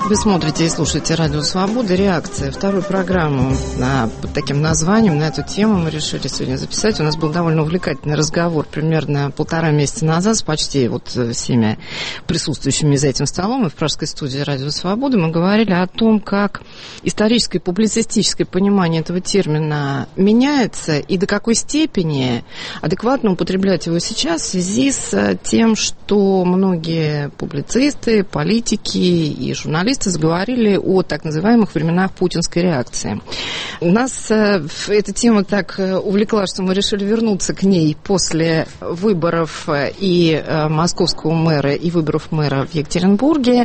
Вы смотрите и слушаете «Радио Свобода». Реакция. Вторую программу под таким названием на эту тему мы решили сегодня записать. У нас был довольно увлекательный разговор примерно 1,5 месяца назад с почти всеми присутствующими за этим столом и в пражской студии «Радио Свобода». Мы говорили о том, как историческое и публицистическое понимание этого термина меняется и до какой степени адекватно употреблять его сейчас в связи с тем, что многие публицисты, политики и журналисты заговорили о так называемых временах путинской реакции. Нас эта тема так увлекла, что мы решили вернуться к ней после выборов и московского мэра, и выборов мэра в Екатеринбурге.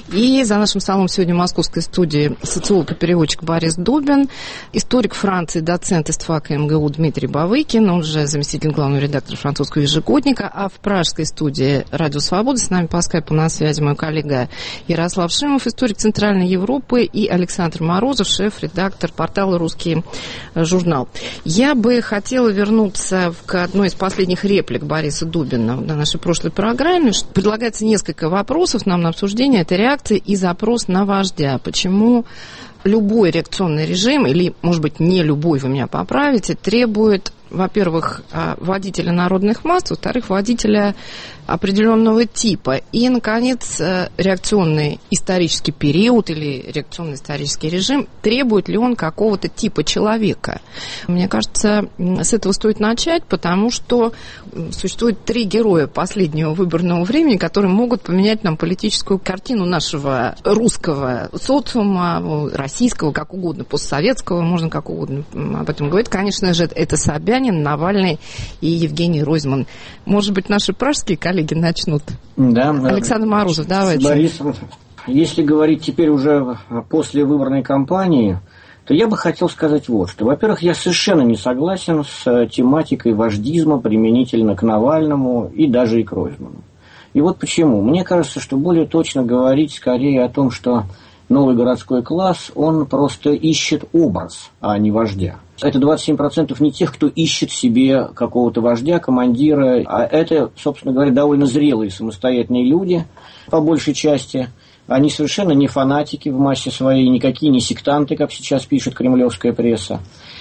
И за нашим столом сегодня в московской студии социолог и переводчик Борис Дубин, историк Франции, доцент ИСТФАКа МГУ Дмитрий Бавыкин, он же заместитель главного редактора французского ежегодника, а в пражской студии «Радио Свобода» с нами по скайпу на связи мой коллега Ярослав Шимов, историк Центральной Европы, и Александр Морозов, шеф-редактор портала «Русский журнал». Я бы хотела вернуться к одной из последних реплик Бориса Дубина на нашей прошлой программе. Предлагается несколько вопросов нам на обсуждение. Это реакция и запрос на вождя. Почему любой реакционный режим, или, может быть, не любой, вы меня поправите, требует, во-первых, водителя народных масс, во-вторых, водителя определенного типа. И, наконец, реакционный исторический период или реакционный исторический режим, требует ли он какого-то типа человека? Мне кажется, с этого стоит начать, потому что существует 3 героя последнего выборного времени, которые могут поменять нам политическую картину нашего русского социума, российского, как угодно, постсоветского, можно как угодно об этом говорить. Конечно же, это Собянин, Навальный и Евгений Ройзман. Может быть, наши пражские коллеги начнут? Да. Александр Морозов, давайте. Борисом, если говорить теперь уже после выборной кампании, то я бы хотел сказать вот что. Во-первых, я совершенно не согласен с тематикой вождизма применительно к Навальному и даже и к Ройзману. И вот почему. Мне кажется, что более точно говорить скорее о том, что новый городской класс, он просто ищет образ, а не вождя. Это 27% не тех, кто ищет себе какого-то вождя, командира, а это, собственно говоря, довольно зрелые самостоятельные люди, по большей части. Они совершенно не фанатики в массе своей, никакие не сектанты, как сейчас пишет кремлевская пресса.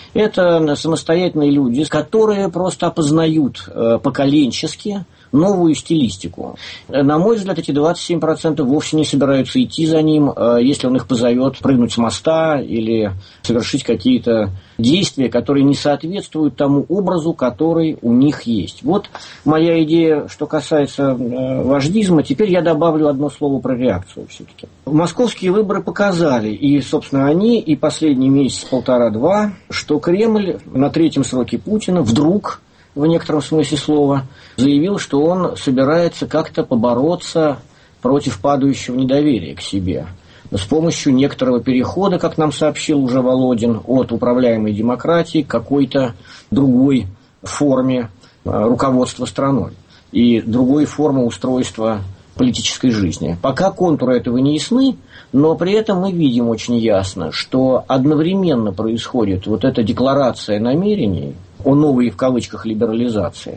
Это самостоятельные люди, которые просто опознают поколенчески новую стилистику. На мой взгляд, эти 27% вовсе не собираются идти за ним, если он их позовет прыгнуть с моста или совершить какие-то действия, которые не соответствуют тому образу, который у них есть. Вот моя идея, что касается вождизма. Теперь я добавлю одно слово про реакцию все-таки. Московские выборы показали, и, собственно, они, и последний месяц, 1,5-2, что Кремль на 3-м сроке Путина вдруг, в некотором смысле слова, заявил, что он собирается как-то побороться против падающего недоверия к себе с помощью некоторого перехода, как нам сообщил уже Володин, от управляемой демократии к какой-то другой форме руководства страной и другой формы устройства политической жизни. Пока контуры этого не ясны, но при этом мы видим очень ясно, что одновременно происходит вот эта декларация намерений о новой, в кавычках, либерализации.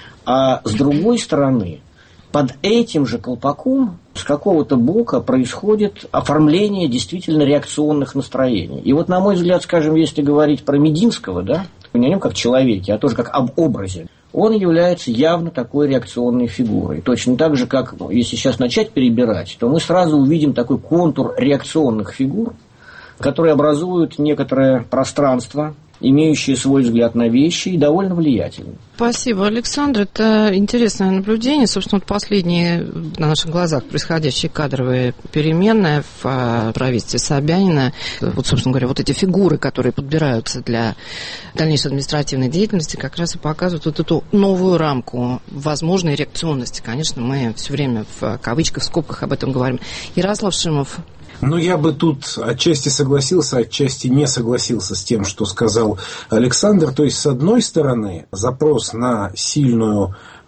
А с другой стороны, под этим же колпаком с какого-то бока происходит оформление действительно реакционных настроений. И вот, на мой взгляд, скажем, если говорить про Мединского, да, не о нем как человеке, а тоже как об образе, он является явно такой реакционной фигурой. Точно так же, как если сейчас начать перебирать, то мы сразу увидим такой контур реакционных фигур, которые образуют некоторое пространство, имеющие свой взгляд на вещи и довольно влиятельны. Спасибо, Александр. Это интересное наблюдение. Собственно, вот последние на наших глазах происходящие кадровые перемены в правительстве Собянина. Вот, собственно говоря, вот эти фигуры, которые подбираются для дальнейшей административной деятельности, как раз и показывают вот эту новую рамку возможной реакционности. Конечно, мы все время в кавычках, в скобках об этом говорим. Ярослав Шимов. Ну, я бы тут отчасти согласился, отчасти не согласился с тем, что сказал Александр. То есть, с одной стороны, запрос на сильную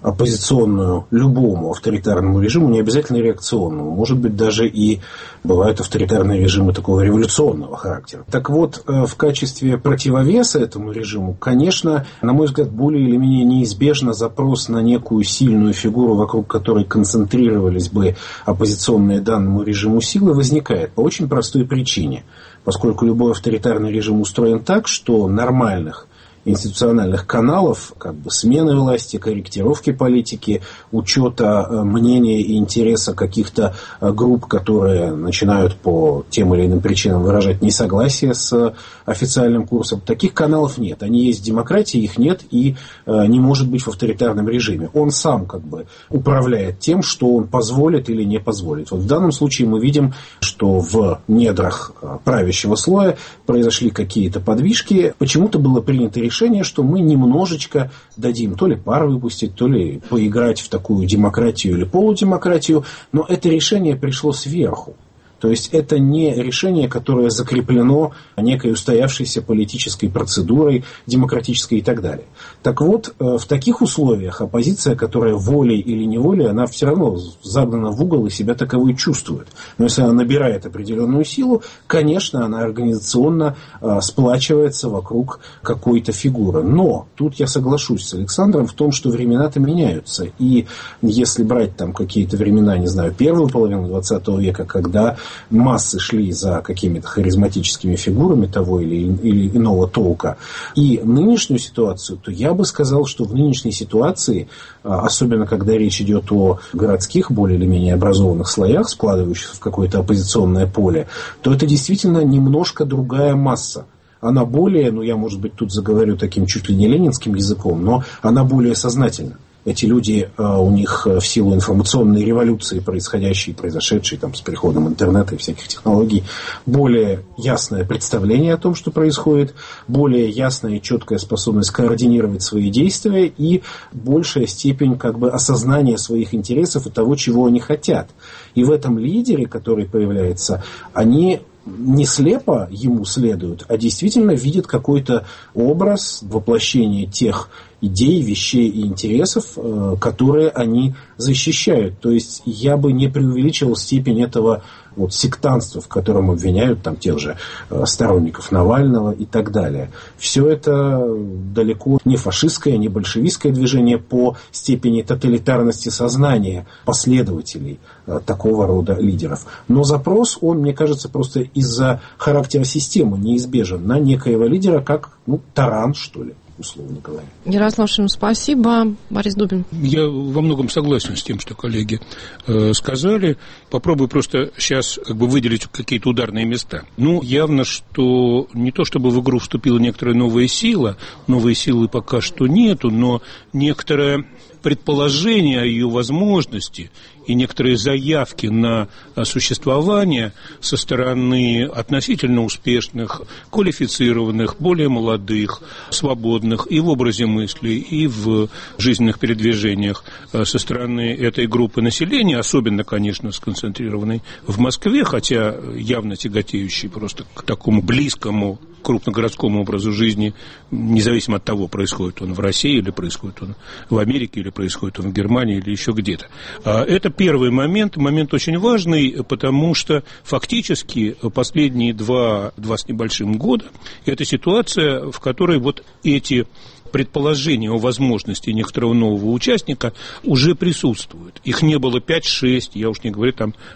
оппозиционную любому авторитарному режиму, не обязательно реакционному. Может быть, даже и бывают авторитарные режимы такого революционного характера. Так вот, в качестве противовеса этому режиму, конечно, на мой взгляд, более или менее неизбежно запрос на некую сильную фигуру, вокруг которой концентрировались бы оппозиционные данному режиму силы, возникает по очень простой причине. Поскольку любой авторитарный режим устроен так, что нормальных институциональных каналов, как бы смены власти, корректировки политики, учета мнения и интереса каких-то групп, которые начинают по тем или иным причинам выражать несогласие с официальным курсом. Таких каналов нет. Они есть в демократии, их нет и не может быть в авторитарном режиме. Он сам как бы управляет тем, что он позволит или не позволит. Вот в данном случае мы видим, что в недрах правящего слоя произошли какие-то подвижки. Почему-то было принято решение, что мы немножечко дадим то ли пар выпустить, то ли поиграть в такую демократию или полудемократию, но это решение пришло сверху. То есть это не решение, которое закреплено некой устоявшейся политической процедурой, демократической и так далее. Так вот, в таких условиях оппозиция, которая волей или неволей, она все равно загнана в угол и себя таковой чувствует. Но если она набирает определенную силу, конечно, она организационно сплачивается вокруг какой-то фигуры. Но тут я соглашусь с Александром в том, что времена-то меняются. И если брать там какие-то времена, не знаю, первую половину 20 века, когда массы шли за какими-то харизматическими фигурами того или иного толка, и нынешнюю ситуацию, то я бы сказал, что в нынешней ситуации, особенно когда речь идет о городских, более или менее образованных слоях, складывающихся в какое-то оппозиционное поле, то это действительно немножко другая масса. Она более, я, может быть, тут заговорю таким чуть ли не ленинским языком, но она более сознательна. Эти люди, у них в силу информационной революции, произошедшей там, с приходом интернета и всяких технологий, более ясное представление о том, что происходит, более ясная и четкая способность координировать свои действия и большая степень как бы осознания своих интересов и того, чего они хотят. И в этом лидере, который появляется, они не слепо ему следуют, а действительно видят какой-то образ воплощения тех идей, вещей и интересов, которые они защищают. То есть я бы не преувеличивал степень этого сектантства, в котором обвиняют там тех же сторонников Навального и так далее. Все это далеко не фашистское, не большевистское движение по степени тоталитарности сознания последователей такого рода лидеров. Но запрос, он, мне кажется, просто из-за характера системы неизбежен на некоего лидера, как таран, что ли, условно говоря. Ярослав Шим, спасибо. Борис Дубин. Я во многом согласен с тем, что коллеги сказали. Попробую просто сейчас выделить какие-то ударные места. Явно, что не то чтобы в игру вступила некоторая новая сила, новой силы пока что нету, но некоторое предположение о ее возможности и некоторые заявки на существование со стороны относительно успешных, квалифицированных, более молодых, свободных и в образе мысли, и в жизненных передвижениях со стороны этой группы населения, особенно, конечно, сконцентрированной в Москве, хотя явно тяготеющей просто к такому близкому крупногородскому образу жизни, независимо от того, происходит он в России, или происходит он в Америке, или происходит он в Германии, или еще где-то. Это первый момент очень важный, потому что фактически последние два с небольшим года это ситуация, в которой эти предположения о возможности некоторого нового участника уже присутствуют. Их не было 5-6, я уж не говорю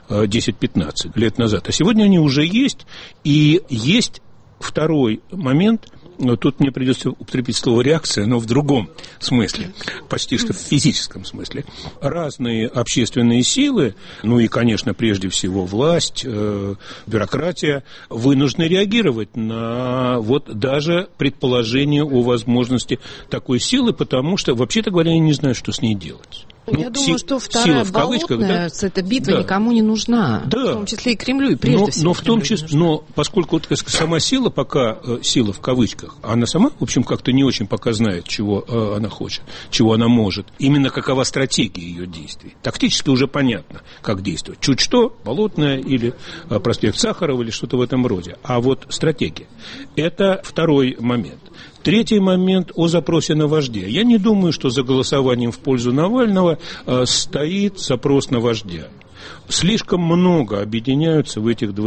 10-15 лет назад. А сегодня они уже есть, и есть второй момент. Тут мне придется употребить слово «реакция», но в другом смысле, почти что в физическом смысле. Разные общественные силы, и, конечно, прежде всего власть, бюрократия, вынуждены реагировать на даже предположение о возможности такой силы, потому что, вообще-то говоря, я не знаю, что с ней делать. Я думаю, что вторая болотная, эта битва никому не нужна, в том числе и Кремлю, и прежде всего. Но поскольку сама сила, пока сила в кавычках, она сама, в общем, как-то не очень пока знает, чего она хочет, чего она может, именно какова стратегия ее действий. Тактически уже понятно, как действовать. Чуть что, Болотная или проспект Сахарова или что-то в этом роде. А стратегия – это второй момент. Третий момент о запросе на вождя. Я не думаю, что за голосованием в пользу Навального стоит запрос на вождя. Слишком много объединяются в этих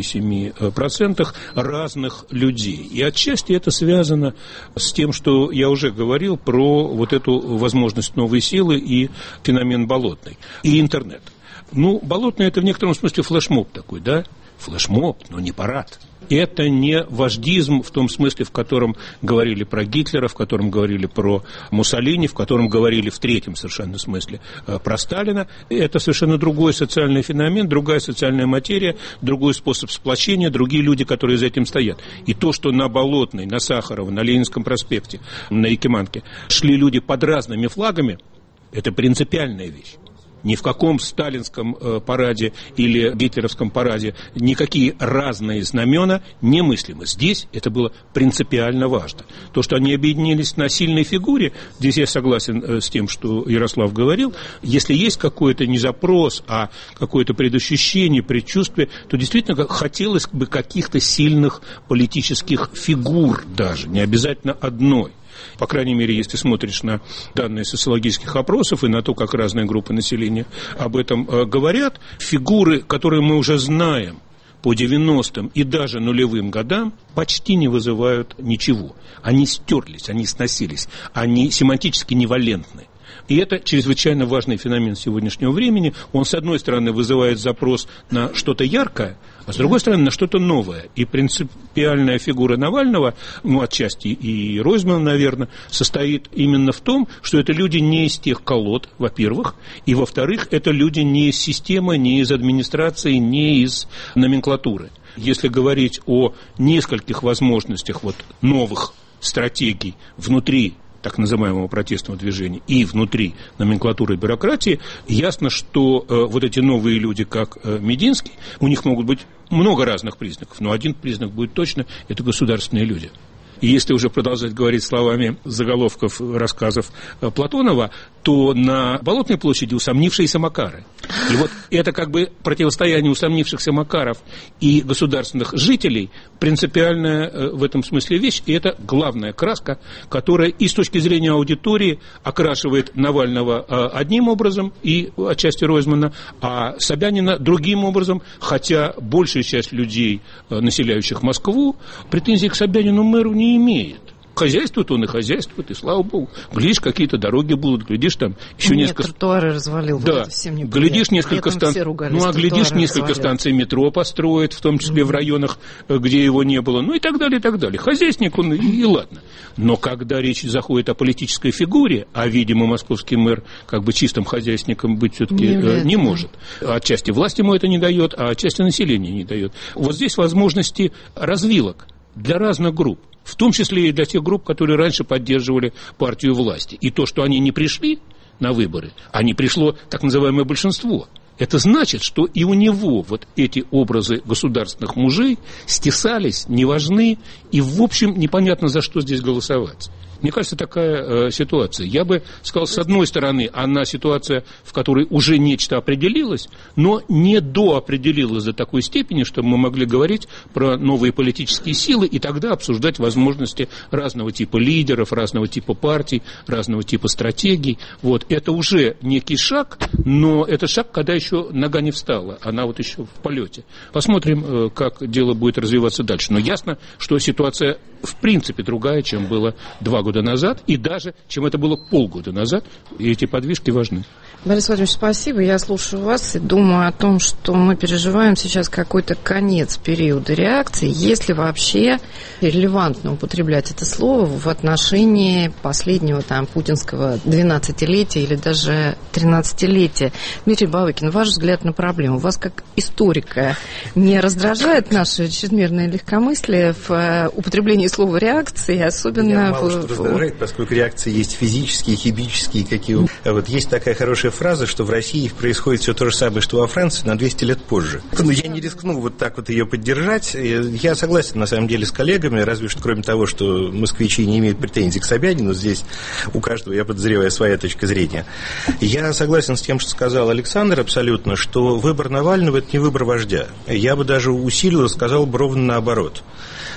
27% разных людей. И отчасти это связано с тем, что я уже говорил про вот эту возможность новой силы и феномен Болотной, и интернет. Ну, Болотный – это в некотором смысле флешмоб такой, да? Флешмоб, но не парад. Это не вождизм в том смысле, в котором говорили про Гитлера, в котором говорили про Муссолини, в котором говорили в третьем совершенно смысле про Сталина. Это совершенно другой социальный феномен, другая социальная материя, другой способ сплочения, другие люди, которые за этим стоят. И то, что на Болотной, на Сахарова, на Ленинском проспекте, на Якиманке шли люди под разными флагами, это принципиальная вещь. Ни в каком сталинском параде или гитлеровском параде никакие разные знамена немыслимы. Здесь это было принципиально важно. То, что они объединились на сильной фигуре, здесь я согласен с тем, что Ярослав говорил, если есть какой-то не запрос, а какое-то предощущение, предчувствие, то действительно хотелось бы каких-то сильных политических фигур даже, не обязательно одной. По крайней мере, если смотришь на данные социологических опросов и на то, как разные группы населения об этом говорят, фигуры, которые мы уже знаем по 90-м и даже нулевым годам, почти не вызывают ничего. Они стерлись, они сносились, они семантически невалентны. И это чрезвычайно важный феномен сегодняшнего времени. Он, с одной стороны, вызывает запрос на что-то яркое, а с другой стороны, на что-то новое. И принципиальная фигура Навального, ну, отчасти и Ройзмана, наверное, состоит именно в том, что это люди не из тех колод, во-первых, и, во-вторых, это люди не из системы, не из администрации, не из номенклатуры. Если говорить о нескольких возможностях вот, новых стратегий внутри так называемого протестного движения и внутри номенклатуры и бюрократии, ясно, что вот эти новые люди, как Мединский, у них могут быть много разных признаков, но один признак будет точно – это государственные люди. И если уже продолжать говорить словами заголовков рассказов Платонова, то на Болотной площади усомнившиеся Макары. И вот это как бы противостояние усомнившихся Макаров и государственных жителей принципиальная в этом смысле вещь. И это главная краска, которая и с точки зрения аудитории окрашивает Навального одним образом и отчасти Ройзмана, а Собянина другим образом, хотя большая часть людей, населяющих Москву, претензий к Собянину мэру не имеет. Хозяйствует он и хозяйствует, и слава богу. Глядишь, какие-то дороги будут, глядишь, там еще несколько... тротуары развалил. Да, вот всем глядишь, несколько станций... глядишь, несколько станций метро построит, в том числе в районах, где его не было, ну и так далее, и так далее. Хозяйственник он, и ладно. Но когда речь заходит о политической фигуре, а, видимо, московский мэр как бы чистым хозяйственником быть все-таки не может. Отчасти власть ему это не дает, а отчасти население не дает. Вот здесь возможности развилок для разных групп. В том числе и для тех групп, которые раньше поддерживали партию власти. И то, что они не пришли на выборы, а не пришло так называемое большинство. Это значит, что и у него вот эти образы государственных мужей стесались, не важны, и, в общем, непонятно, за что здесь голосовать. Мне кажется, такая ситуация. Я бы сказал, с одной стороны, она ситуация, в которой уже нечто определилось, но не доопределилось до такой степени, чтобы мы могли говорить про новые политические силы и тогда обсуждать возможности разного типа лидеров, разного типа партий, разного типа стратегий. Вот. Это уже некий шаг, но это шаг, когда еще нога не встала, она вот еще в полете. Посмотрим, как дело будет развиваться дальше. Но ясно, что ситуация в принципе другая, чем было 2 года назад, и даже, чем это было полгода назад, и эти подвижки важны. Борис Владимирович, спасибо. Я слушаю вас и думаю о том, что мы переживаем сейчас какой-то конец периода реакции, если вообще релевантно употреблять это слово в отношении последнего там путинского 12-летия или даже 13-летия. Дмитрий Бавыкин, ваш взгляд на проблему. Вас как историка не раздражает наше чрезмерное легкомыслие в употреблении слова реакции, особенно меня мало что раздражает, поскольку реакции есть физические, химические, какие. Вот есть такая хорошая фраза, что в России происходит все то же самое, что во Франции, на 200 лет позже. Но я не рискну вот так вот ее поддержать. Я согласен, на самом деле, с коллегами, разве что кроме того, что москвичи не имеют претензий к Собянину, здесь у каждого, я подозреваю, своя точка зрения. Я согласен с тем, что сказал Александр абсолютно, что выбор Навального – это не выбор вождя. Я бы даже усилил и сказал бы ровно наоборот.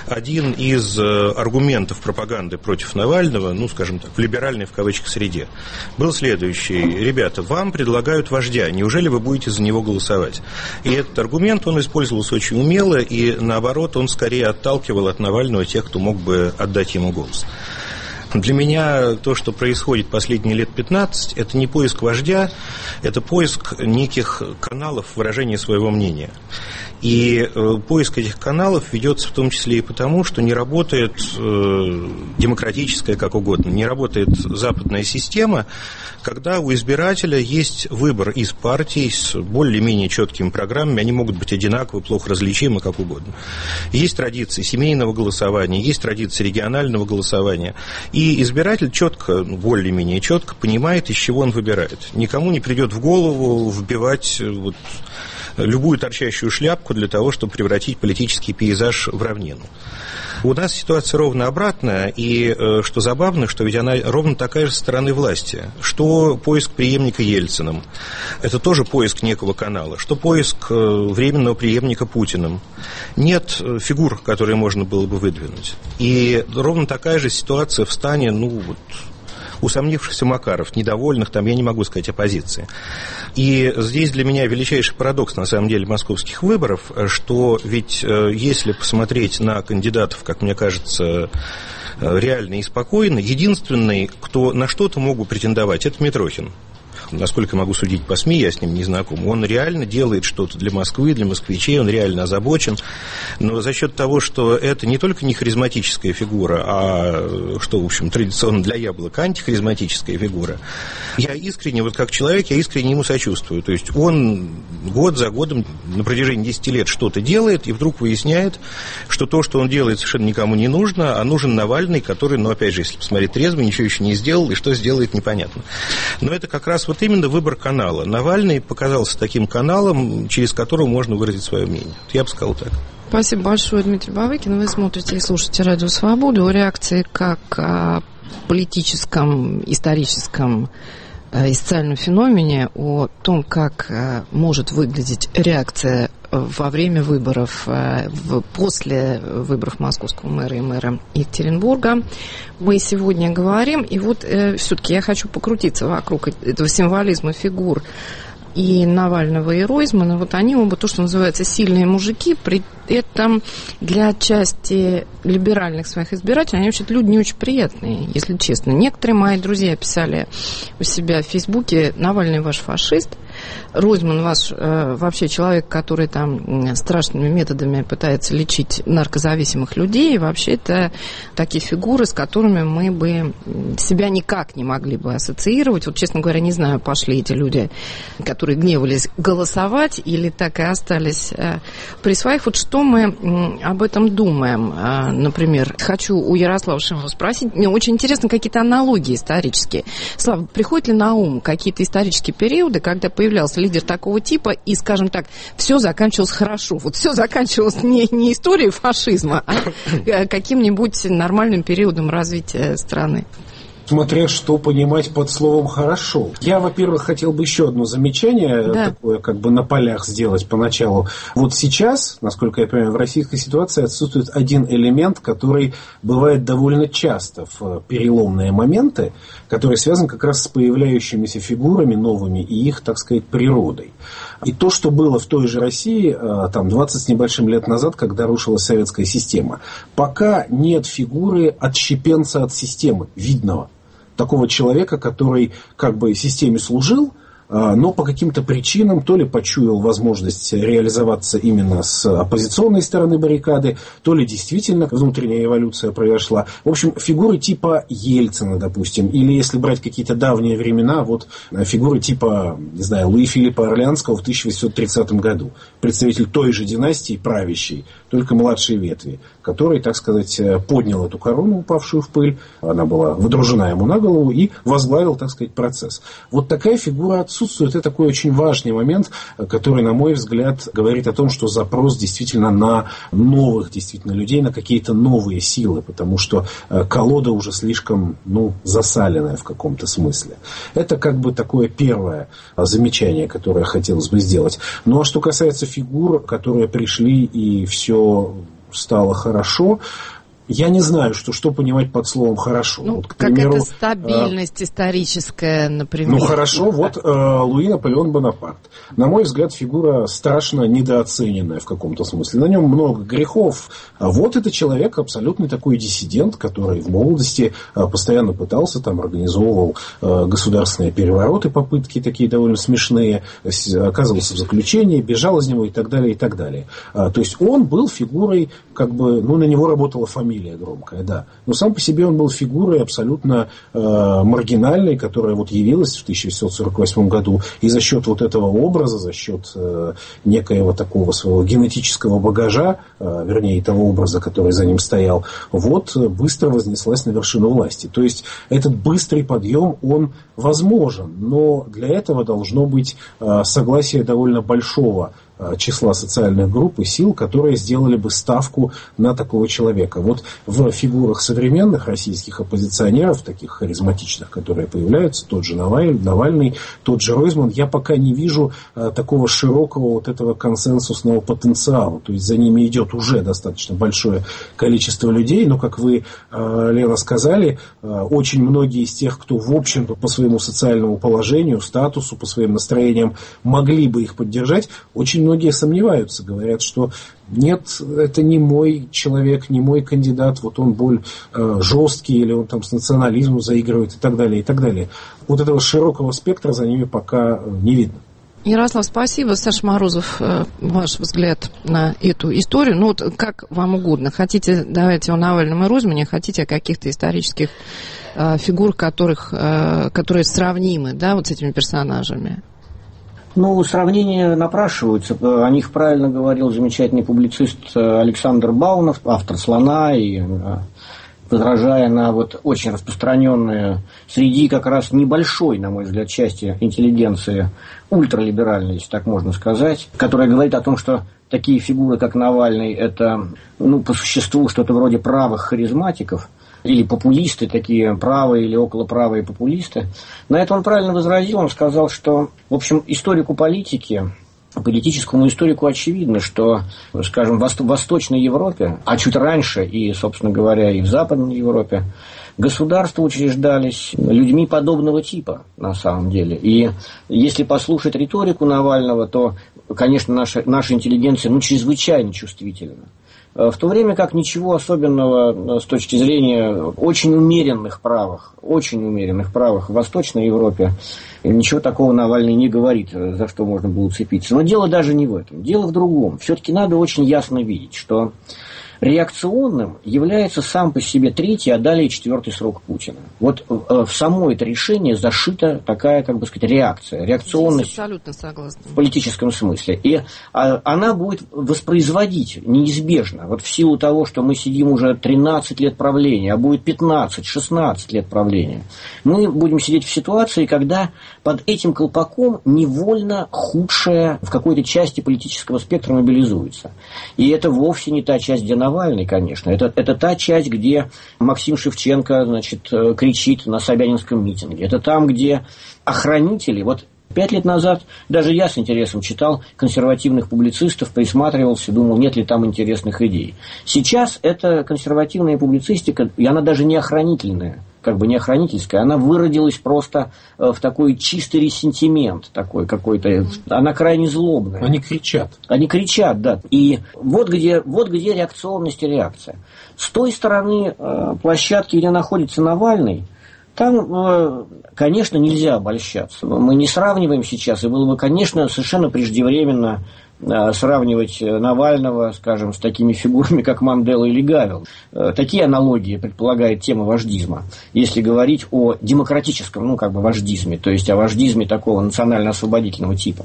один из аргументов пропаганды против Навального, ну, скажем так, в либеральной, в кавычках, среде, был следующий. Ребята, вам предлагают вождя, неужели вы будете за него голосовать? И этот аргумент, он использовался очень умело, и наоборот, он скорее отталкивал от Навального тех, кто мог бы отдать ему голос. Для меня то, что происходит последние лет 15, это не поиск вождя, это поиск неких каналов выражения своего мнения. И поиск этих каналов ведется в том числе и потому, что не работает демократическая, как угодно, не работает западная система, когда у избирателя есть выбор из партий с более-менее четкими программами, они могут быть одинаковы, плохо различимы, как угодно. Есть традиции семейного голосования, есть традиции регионального голосования, и избиратель четко, более-менее четко понимает, из чего он выбирает. Никому не придет в голову вбивать любую торчащую шляпку для того, чтобы превратить политический пейзаж в равнину. У нас ситуация ровно обратная, и, что забавно, что ведь она ровно такая же со стороны власти. Что поиск преемника Ельциным, это тоже поиск некого канала. Что поиск временного преемника Путиным. Нет фигур, которые можно было бы выдвинуть. И ровно такая же ситуация в стане, усомнившихся Макаров, недовольных, там, я не могу сказать, оппозиции. И здесь для меня величайший парадокс, на самом деле, московских выборов, что ведь если посмотреть на кандидатов, как мне кажется, реально и спокойно, единственный, кто на что-то мог бы претендовать, это Митрохин. Насколько могу судить по СМИ, я с ним не знаком. Он реально делает что-то для Москвы, для москвичей, он реально озабочен. Но за счет того, что это не только не харизматическая фигура, а, что, в общем, традиционно для яблок, антихаризматическая фигура, я искренне, как человек, я искренне ему сочувствую. То есть он год за годом на протяжении 10 лет что-то делает, и вдруг выясняет, что то, что он делает, совершенно никому не нужно, а нужен Навальный, который, опять же, если посмотреть трезво, ничего еще не сделал, и что сделает, непонятно. Но это как раз именно выбор канала. Навальный показался таким каналом, через который можно выразить свое мнение. Я бы сказал так. Спасибо большое, Дмитрий Бавыкин. Вы смотрите и слушаете «Радио Свобода». О реакции как о политическом, историческом и социальном феномене, о том, как может выглядеть реакция во время выборов, после выборов московского мэра и мэра Екатеринбурга. Мы сегодня говорим, и все-таки я хочу покрутиться вокруг этого символизма фигур и Навального, и Ройзмана. Они оба, то, что называется, сильные мужики, при этом для части либеральных своих избирателей, они вообще-то люди не очень приятные, если честно. Некоторые мои друзья писали у себя в Фейсбуке: Навальный ваш фашист, Ройзман ваш вообще человек, который там страшными методами пытается лечить наркозависимых людей, и вообще это такие фигуры, с которыми мы бы себя никак не могли бы ассоциировать. Честно говоря, не знаю, пошли эти люди, которые гневались, голосовать, или так и остались при своих. Что мы об этом думаем? Например, хочу у Ярослава Шимова спросить. Мне очень интересно какие-то аналогии исторические. Слава, приходят ли на ум какие-то исторические периоды, когда появлялся лидер такого типа, и, скажем так, все заканчивалось хорошо? Все заканчивалось не историей фашизма, а каким-нибудь нормальным периодом развития страны. Смотря что понимать под словом «хорошо». Я, во-первых, хотел бы еще одно замечание, такое на полях сделать поначалу. Сейчас, насколько я понимаю, в российской ситуации отсутствует один элемент, который бывает довольно часто в переломные моменты, который связан как раз с появляющимися фигурами новыми и их, так сказать, природой. И то, что было в той же России 20 с небольшим лет назад, когда рушилась советская система, пока нет фигуры отщепенца от системы, видного. Такого человека, который системе служил, но по каким-то причинам то ли почуял возможность реализоваться именно с оппозиционной стороны баррикады, то ли действительно внутренняя эволюция произошла. В общем, фигуры типа Ельцина, допустим, или если брать какие-то давние времена, фигуры типа, Луи Филиппа Орлеанского в 1830 году. Представитель той же династии правящей, только младшей ветви, который, так сказать, поднял эту корону, упавшую в пыль, она была выдружена ему на голову, и возглавил, так сказать, процесс. Такая фигура отсутствует. Это такой очень важный момент, который, на мой взгляд, говорит о том, что запрос действительно на новых действительно людей, на какие-то новые силы, потому что колода уже слишком, засаленная в каком-то смысле. Это такое первое замечание, которое хотелось бы сделать. Ну, а что касается фигур, которые пришли и все стало хорошо. Я не знаю, что понимать под словом «хорошо». Ну, вот, к как примеру, это стабильность историческая, например. Ну, хорошо, вот Луи Наполеон Бонапарт. На мой взгляд, фигура страшно недооцененная в каком-то смысле. На нем много грехов. А вот это человек абсолютно такой диссидент, который в молодости постоянно пытался, там, организовывал государственные перевороты, попытки такие довольно смешные, оказывался в заключении, бежал из него и так далее, и так далее. То есть он был фигурой, как бы, ну, на него работала фамилия громкая, да. Но сам по себе он был фигурой абсолютно маргинальной, которая вот явилась в 1848 году. И за счет вот этого образа, за счет некоего такого своего генетического багажа, вернее, того образа, который за ним стоял, вот быстро вознеслась на вершину власти. То есть этот быстрый подъем, он возможен, но для этого должно быть согласие довольно большого числа социальных групп и сил, которые сделали бы ставку на такого человека. Вот в фигурах современных российских оппозиционеров, таких харизматичных, которые появляются, тот же Навальный, тот же Ройзман, я пока не вижу такого широкого вот этого консенсусного потенциала. То есть за ними идет уже достаточно большое количество людей, но, как вы, Лена, сказали, очень многие из тех, кто, в общем-то, по своему социальному положению, статусу, по своим настроениям могли бы их поддержать, очень многие сомневаются, говорят, что нет, это не мой человек, не мой кандидат, вот он более жесткий, или он там с национализмом заигрывает и так далее, и так далее. Вот этого широкого спектра за ними пока не видно. Ярослав, спасибо. Саша Морозов, ваш взгляд на эту историю. Ну, вот как вам угодно. Хотите, давайте о Навальном и Ройзмане, хотите о каких-то исторических фигурах, которые сравнимы, да, вот с этими персонажами. Ну, сравнения напрашиваются. О них правильно говорил замечательный публицист Александр Баунов, автор «Слона», и возражая на вот очень распространенные среди как раз небольшой, на мой взгляд, части интеллигенции, ультралиберальной, если так можно сказать, которая говорит о том, что такие фигуры, как Навальный, это, ну, по существу что-то вроде правых харизматиков, или популисты, такие правые или околоправые популисты. На это он правильно возразил, он сказал, что, в общем, историку политики, политическому историку очевидно, что, скажем, в Восточной Европе, а чуть раньше и, собственно говоря, и в Западной Европе, государства учреждались людьми подобного типа, на самом деле. И если послушать риторику Навального, то, конечно, наша интеллигенция, ну, чрезвычайно чувствительна. В то время как ничего особенного с точки зрения очень умеренных правых в Восточной Европе, ничего такого Навальный не говорит, за что можно было уцепиться. Но дело даже не в этом, дело в другом. Все-таки надо очень ясно видеть, что реакционным является сам по себе третий, а далее четвертый срок Путина. Вот в само это решение зашита такая, как бы сказать, реакционность. Абсолютно согласна. В политическом смысле. И она будет воспроизводить неизбежно. Вот в силу того, что мы сидим уже 13 лет правления, а будет 15-16 лет правления, мы будем сидеть в ситуации, когда под этим колпаком невольно худшее в какой-то части политического спектра мобилизуется. И это вовсе не та часть, где Навальный, конечно. Это та часть, где Максим Шевченко, значит, кричит на Собянинском митинге. Это там, где охранители... Вот 5 лет назад даже я с интересом читал консервативных публицистов, присматривался, думал, нет ли там интересных идей. Сейчас эта консервативная публицистика, и она даже не охранительная, как бы не охранительская, она выродилась просто в такой чистый ресентимент, такой какой-то, она крайне злобная. Они кричат. Они кричат, да. И вот где реакционность и реакция. С той стороны площадки, где находится Навальный, там, конечно, нельзя обольщаться. Мы не сравниваем сейчас, и было бы, конечно, совершенно преждевременно сравнивать Навального, скажем, с такими фигурами, как Мандела или Гавел. Такие аналогии предполагает тема вождизма. Если говорить о демократическом, вождизме, то есть о вождизме такого национально-освободительного типа.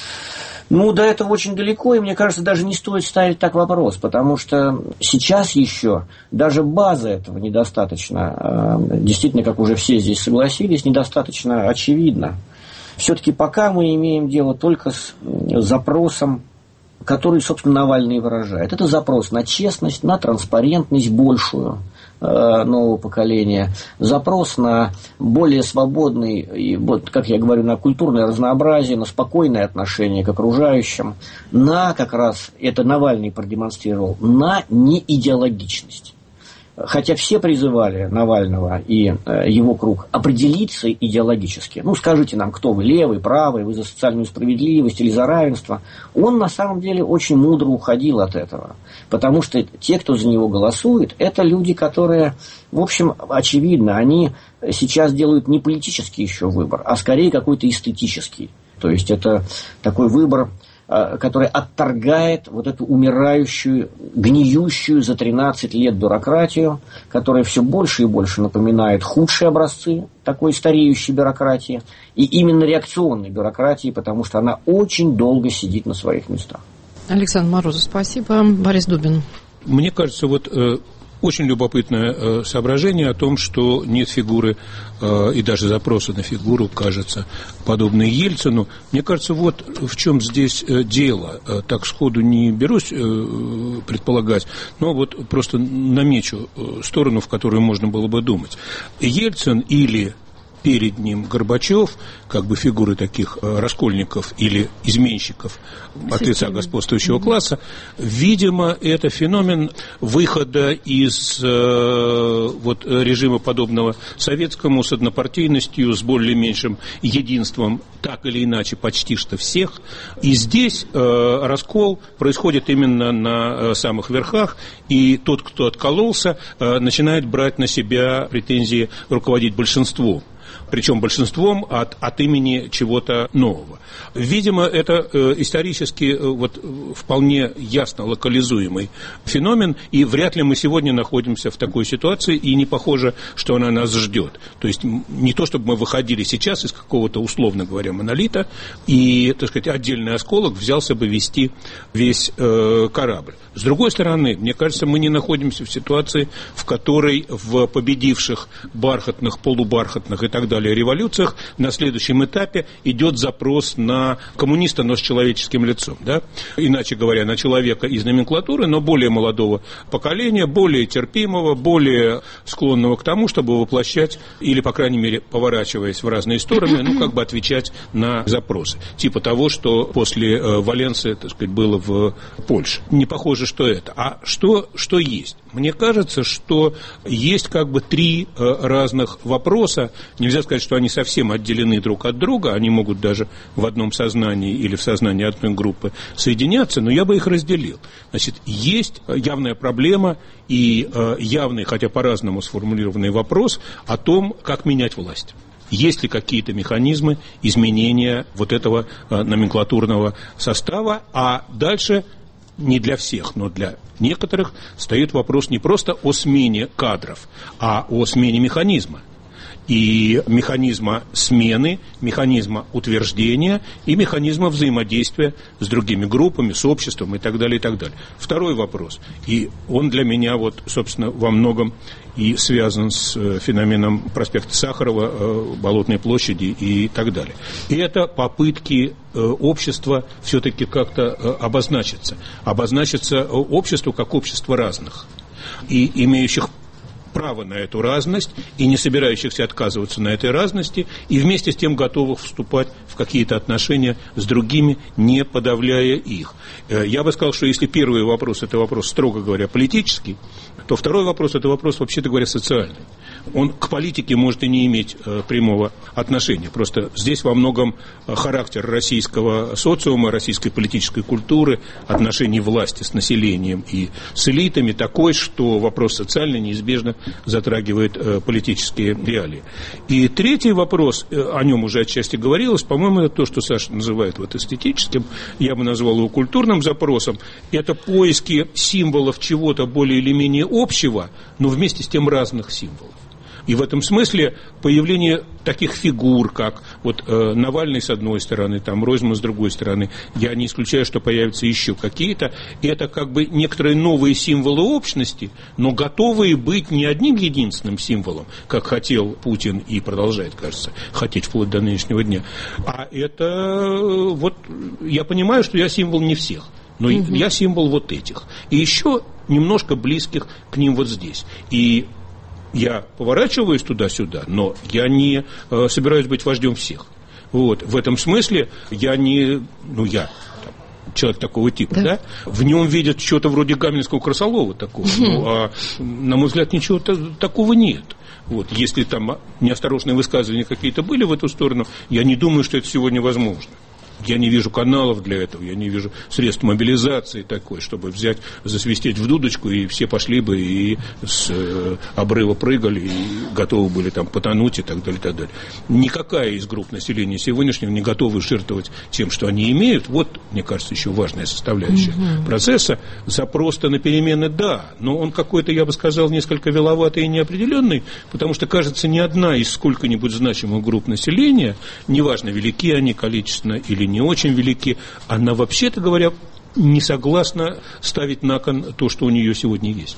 До этого очень далеко, и мне кажется, даже не стоит ставить так вопрос, потому что сейчас еще даже база этого недостаточно, действительно, как уже все здесь согласились, недостаточно очевидна. Все-таки пока мы имеем дело только с запросом, который, собственно, Навальный выражает. Это запрос на честность, на транспарентность большую, нового поколения, запрос на более свободный, и, вот, как я говорю, на культурное разнообразие, на спокойное отношение к окружающим, на, как раз это Навальный продемонстрировал, на неидеологичность. Хотя все призывали Навального и его круг определиться идеологически. Ну, скажите нам, кто вы, левый, правый, вы за социальную справедливость или за равенство. Он, на самом деле, очень мудро уходил от этого. Потому что те, кто за него голосует, это люди, которые, в общем, очевидно, они сейчас делают не политический еще выбор, а скорее какой-то эстетический. То есть, это такой выбор, который отторгает вот эту умирающую, гниющую за 13 лет бюрократию, которая все больше и больше напоминает худшие образцы такой стареющей бюрократии, и именно реакционной бюрократии, потому что она очень долго сидит на своих местах. Александр Морозов, спасибо. Борис Дубин. Мне кажется, вот очень любопытное соображение о том, что нет фигуры и даже запроса на фигуру, кажется, подобной Ельцину. Мне кажется, вот в чем здесь дело. Так сходу не берусь предполагать, но вот просто намечу сторону, в которую можно было бы думать. Ельцин или перед ним Горбачев, как бы фигуры таких раскольников или изменщиков от лица господствующего класса, видимо, это феномен выхода из вот, режима, подобного советскому, с однопартийностью, с более-меньшим единством, так или иначе, почти что всех. И здесь раскол происходит именно на самых верхах, и тот, кто откололся, начинает брать на себя претензии руководить большинством. Причем большинством от имени чего-то нового. Видимо, это исторически вот, вполне ясно локализуемый феномен, и вряд ли мы сегодня находимся в такой ситуации, и не похоже, что она нас ждет. То есть не то, чтобы мы выходили сейчас из какого-то, условно говоря, монолита, и, так сказать, отдельный осколок взялся бы вести весь корабль. С другой стороны, мне кажется, мы не находимся в ситуации, в которой в победивших бархатных, полубархатных и так далее революциях на следующем этапе идет запрос на коммуниста, но с человеческим лицом. Да? Иначе говоря, на человека из номенклатуры, но более молодого поколения, более терпимого, более склонного к тому, чтобы воплощать, или, по крайней мере, поворачиваясь в разные стороны, ну, как бы отвечать на запросы. Типа того, что после Валенсы, так сказать, было в Польше. Не похоже, что это. А что есть? Мне кажется, что есть как бы три разных вопроса. Нельзя сказать, что они совсем отделены друг от друга. Они могут даже в одном сознании или в сознании одной группы соединяться, но я бы их разделил. Значит, есть явная проблема и явный, хотя по-разному сформулированный вопрос о том, как менять власть. Есть ли какие-то механизмы изменения вот этого номенклатурного состава, а дальше не для всех, но для некоторых стоит вопрос не просто о смене кадров, а о смене механизма. И механизма смены, механизма утверждения и механизма взаимодействия с другими группами, с обществом и так далее, и так далее. Второй вопрос, и он для меня, вот, собственно, во многом и связан с феноменом проспекта Сахарова, Болотной площади и так далее. И это попытки общества все-таки как-то обозначиться обществу как общество разных и имеющих право на эту разность и не собирающихся отказываться на этой разности, и вместе с тем готовых вступать в какие-то отношения с другими, не подавляя их. Я бы сказал, что если первый вопрос – это вопрос, строго говоря, политический, то второй вопрос – это вопрос, вообще-то говоря, социальный. Он к политике может и не иметь прямого отношения. Просто здесь во многом характер российского социума, российской политической культуры, отношений власти с населением и с элитами такой, что вопрос социальный неизбежно затрагивает политические реалии. И третий вопрос, о нем уже отчасти говорилось, по-моему, это то, что Саша называет вот эстетическим, я бы назвал его культурным запросом, это поиски символов чего-то более или менее общего, но вместе с тем разных символов. И в этом смысле появление таких фигур, как вот Навальный с одной стороны, там Ройзман с другой стороны, я не исключаю, что появятся еще какие-то, это как бы некоторые новые символы общности, но готовые быть не одним единственным символом, как хотел Путин и продолжает, кажется, хотеть вплоть до нынешнего дня. А это вот я понимаю, что я символ не всех, но я символ вот этих. И еще немножко близких к ним вот здесь. И Я поворачиваюсь туда-сюда, но я не собираюсь быть вождем всех. Вот. В этом смысле я не... человек такого типа, да? В нем видят что-то вроде гамельнского крысолова такого. А, на мой взгляд, ничего такого нет. Вот. Если там неосторожные высказывания какие-то были в эту сторону, я не думаю, что это сегодня возможно. Я не вижу каналов для этого, я не вижу средств мобилизации такой, чтобы взять, засвистеть в дудочку, и все пошли бы и с обрыва прыгали, и готовы были там потонуть, и так далее, и так далее. Никакая из групп населения сегодняшнего не готова жертвовать тем, что они имеют. Вот, мне кажется, еще важная составляющая процесса. Запрос-то на перемены, да, но он какой-то, я бы сказал, несколько веловатый и неопределенный, потому что, кажется, ни одна из сколько-нибудь значимых групп населения, неважно, велики они количественно или не очень велики, она, вообще-то говоря, не согласна ставить на кон то, что у нее сегодня есть.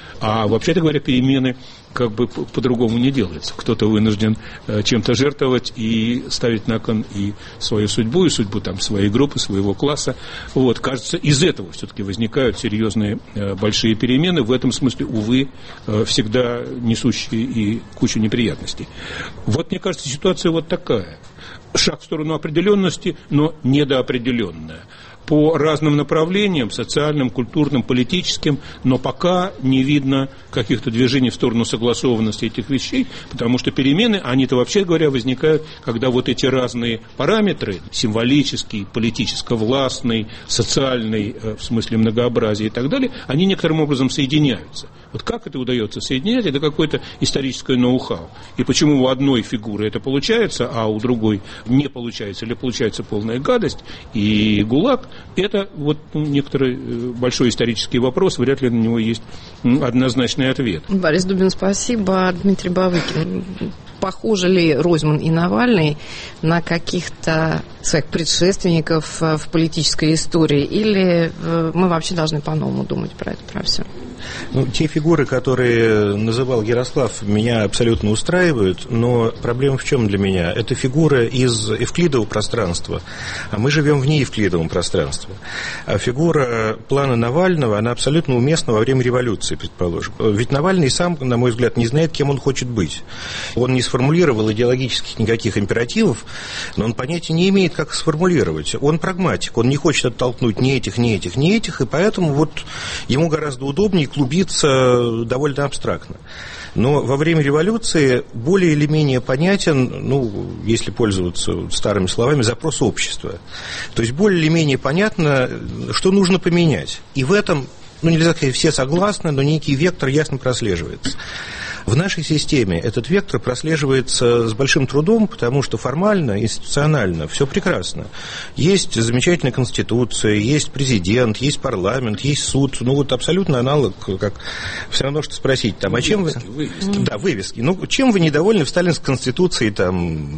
А вообще-то говоря, перемены как бы по-другому не делаются. Кто-то вынужден чем-то жертвовать и ставить на кон и свою судьбу, и судьбу там своей группы, своего класса. Вот, кажется, из этого все-таки возникают серьезные большие перемены, в этом смысле, увы, всегда несущие и кучу неприятностей. Вот, мне кажется, ситуация вот такая. Шаг в сторону определенности, но недоопределенная. По разным направлениям, социальным, культурным, политическим, но пока не видно каких-то движений в сторону согласованности этих вещей, потому что перемены, они-то, вообще говоря, возникают, когда вот эти разные параметры, символический, политическо-властный, социальный, в смысле многообразия и так далее, они некоторым образом соединяются. Вот как это удается соединять, это какое-то историческое ноу-хау. И почему у одной фигуры это получается, а у другой не получается, или получается полная гадость и ГУЛАГ, это вот некоторый большой исторический вопрос, вряд ли на него есть однозначный ответ. Борис Дубин, спасибо. Дмитрий Бавыкин, похожи ли Ройзман и Навальный на каких-то своих предшественников в политической истории, или мы вообще должны по-новому думать про это, про все? Ну, те фигуры, которые называл Ярослав, меня абсолютно устраивают, но проблема в чем для меня? Это фигура из эвклидового пространства, а мы живем вне эвклидового пространства. А фигура плана Навального, она абсолютно уместна во время революции, предположим. Ведь Навальный сам, на мой взгляд, не знает, кем он хочет быть. Он не сформулировал идеологических никаких императивов, но он понятия не имеет, как сформулировать. Он прагматик, он не хочет оттолкнуть ни этих, ни этих, ни этих, и поэтому вот ему гораздо удобнее клубиться довольно абстрактно. Но во время революции более или менее понятен, ну, если пользоваться старыми словами, запрос общества. То есть более или менее понятно, что нужно поменять. И в этом, ну, нельзя сказать, все согласны, но некий вектор ясно прослеживается. В нашей системе этот вектор прослеживается с большим трудом, потому что формально, институционально все прекрасно. Есть замечательная конституция, есть президент, есть парламент, есть суд. Ну, вот абсолютно аналог, как все равно, что спросить, там, а чем вы... Вывески. Да, вывески. Ну, чем вы недовольны в сталинской конституции, там...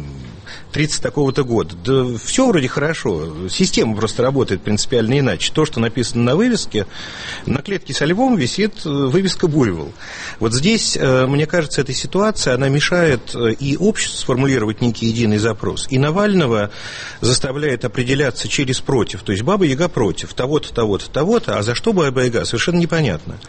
30 такого-то года. Да все вроде хорошо. Система просто работает принципиально иначе. То, что написано на вывеске, на клетке со львом висит вывеска «Буйвол». Вот здесь, мне кажется, эта ситуация, она мешает и обществу сформулировать некий единый запрос, и Навального заставляет определяться через против. То есть Баба-Яга против того-то, того-то, того-то, а за что Баба-Яга, совершенно непонятно.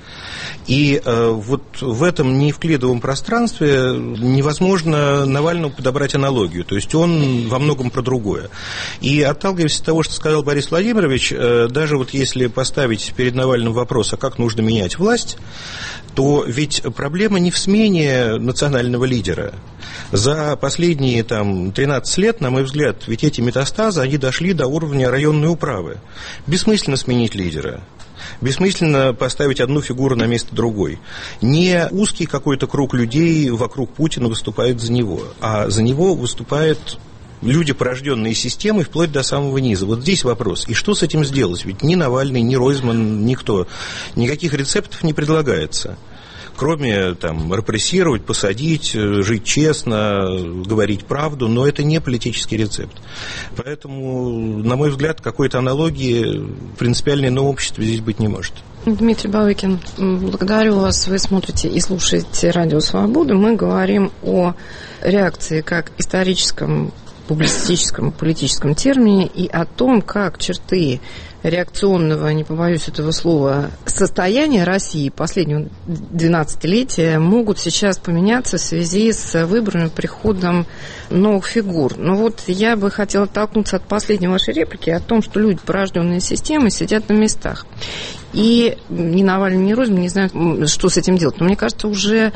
И вот в этом неевклидовом пространстве невозможно Навальному подобрать аналогию. То есть он во многом про другое. И отталкиваясь от того, что сказал Борис Владимирович, даже вот если поставить перед Навальным вопрос, а как нужно менять власть, то ведь проблема не в смене национального лидера. За последние там, 13 лет, на мой взгляд, ведь эти метастазы, они дошли до уровня районной управы. Бессмысленно сменить лидера. Бессмысленно поставить одну фигуру на место другой. Не узкий какой-то круг людей вокруг Путина выступает за него, а за него выступают люди, порожденные системой, вплоть до самого низа. Вот здесь вопрос. И что с этим сделать? Ведь ни Навальный, ни Ройзман, никто. Никаких рецептов не предлагается. Кроме там, репрессировать, посадить, жить честно, говорить правду, но это не политический рецепт. Поэтому, на мой взгляд, какой-то аналогии принципиальной на обществе здесь быть не может. Дмитрий Бавыкин, благодарю вас. Вы смотрите и слушаете «Радио Свобода». Мы говорим о реакции как историческом, публицистическом, политическом термине и о том, как черты реакционного, не побоюсь этого слова, состояния России последнего 12-летия могут сейчас поменяться в связи с выборами, приходом новых фигур. Но вот я бы хотела оттолкнуться от последней вашей реплики о том, что люди, порожденные системой, сидят на местах. И ни Навальный, ни Ройзман не знают, что с этим делать. Но мне кажется, уже